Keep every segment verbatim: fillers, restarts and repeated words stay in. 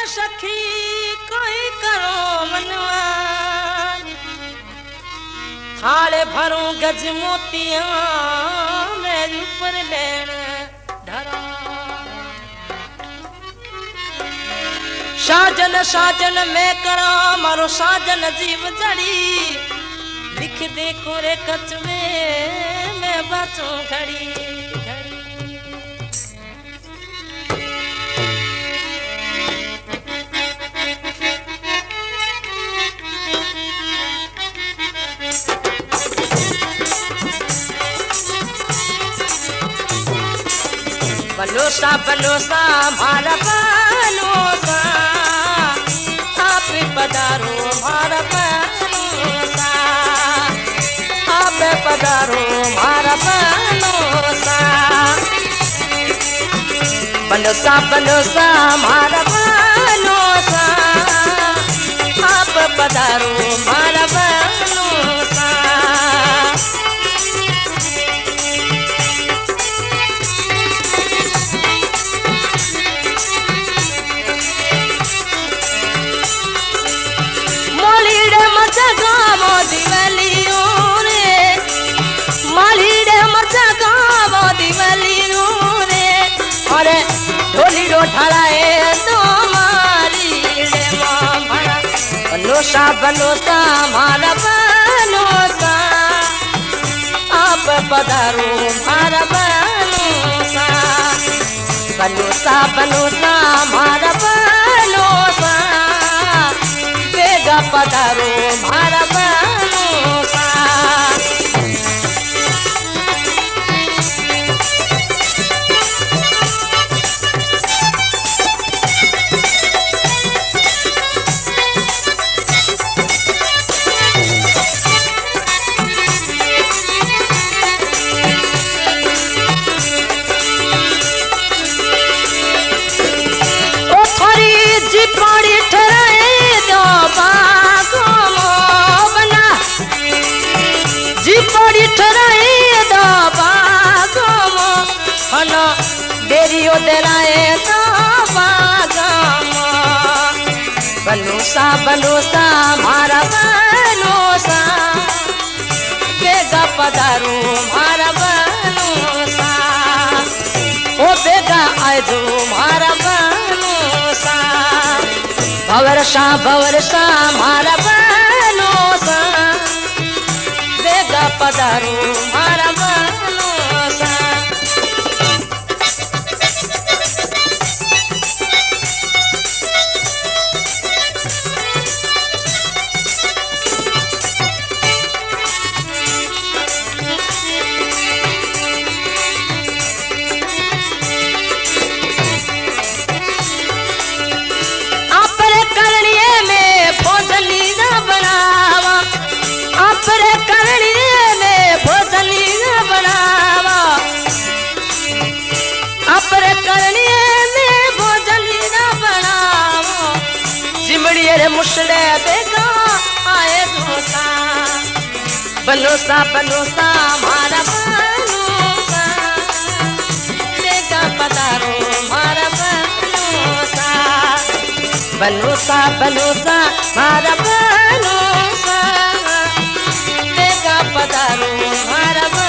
सखी कोई करो मनवा थाले भरूं गज मोतिया मेरे ऊपर लेन धरा साजन साजन मैं करा मारो साजन जीव जड़ी लिख दे कोरे कच में मैं बचूं घड़ी घड़ी बलोसा बलोसा मारा बलोसा आप पधारो मारा बलोसा आप पधारो मारा बलोसा बलोसा बलोसा मारा बलोसा आप पधारो मारा बलोसा ढोली ढोलाए तो मारी भरा बलोसा बलोसा मारा बलोसा आप पधारो मारा बलोसा बलोसा बलोसा मारा बलोसा बेगा पधारो मारा बलोसा डेरियो दराए तो बागामा बलोसा बलोसा मारा बलोसा बेगा पधारो मारा बलोसा ओ बेगा आजो मारा बलोसा भवरसा भवरसा मारा बलोसा बेगा पधारो मारा बलोसा मुसले बेगा आए दोसा बलोसा बलोसा मारा बलोसा बेगा पधारो मारा बलोसा बलोसा बलोसा मारा बलोसा बेगा पधारो मारा बलोसा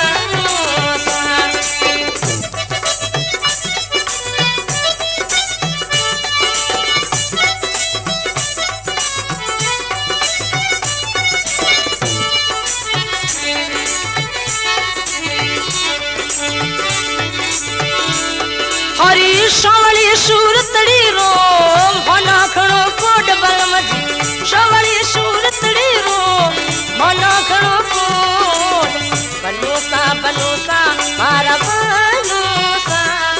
शवली सूरतड़ी रो मना खड़ो कोड बलमजी शवली सूरतड़ी रो मना खड़ो कोड बलोसा बलोसा मारा बलोसा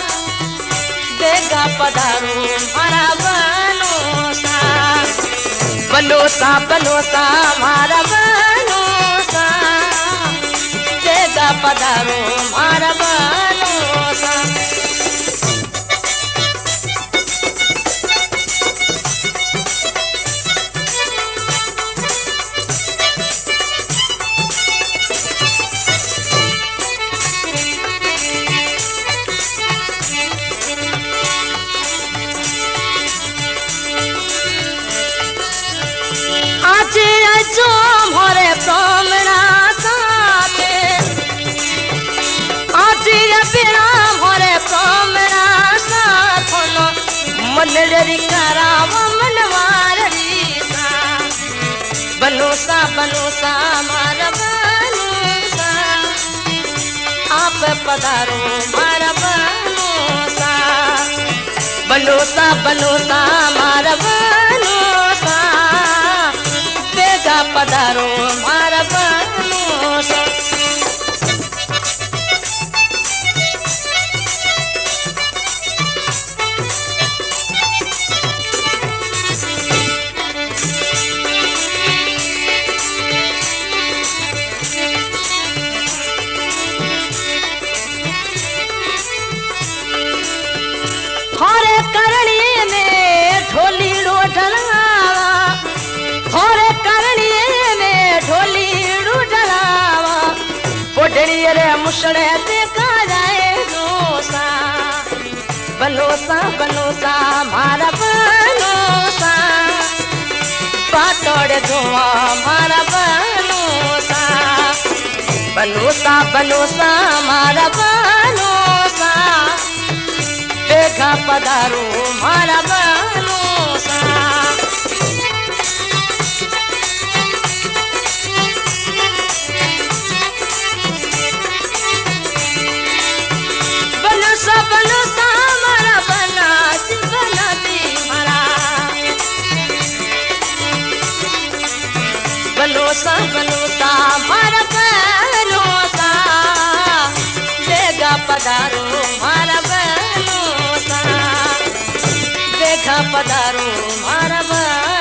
बेगा पधारो मारा बलोसा बलोसा बलोसा मारा बलोसा बेगा पधारो मारा बलोसा जो मोरे प्रोमणा साथे आज ये बिना मोरे प्रोमणा साथनो मन डरी करावा मनवारी सा बनूसा बनूसा मारा बनूसा आप पधारो मारा बनूसा बनूसा बनूसा मारा बनूसा बेगा पधारो मारा बनूसा थोरे करणी में ढोली ढोलावा थोरे करणी में ढोली ढोलावा बोडड़ी रे मुसड़े देखा जाए दोसा बनोसा बनोसा मारा बनोसा पातोड़े धुआ मारा बनोसा बनोसा बनोसा मारा बनोसा बेगा पधारो मारा बनोसा बनोसा बनोसा मारा बनासी बनासी मारा बनोसा बनोसा मारा बनोसा बेगा पधारो मारा बनोसा बेगा पधारो मारा